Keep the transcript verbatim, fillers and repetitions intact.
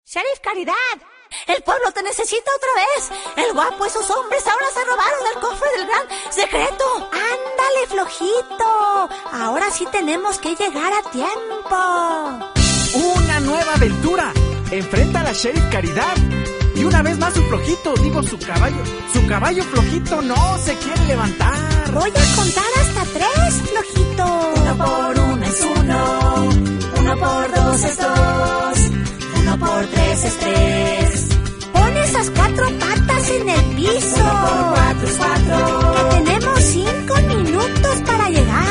Sheriff Caridad, el pueblo te necesita otra vez. El guapo y sus hombres ahora se robaron el cofre del gran secreto. Ándale, flojito. Ahora sí tenemos que llegar a tiempo. Una nueva aventura. Enfrenta a la Sheriff Caridad. Y una vez más su flojito, digo su caballo. Su caballo flojito no se quiere levantar. Voy a contar hasta tres, flojito. Uno por uno es uno. Uno por dos es dos.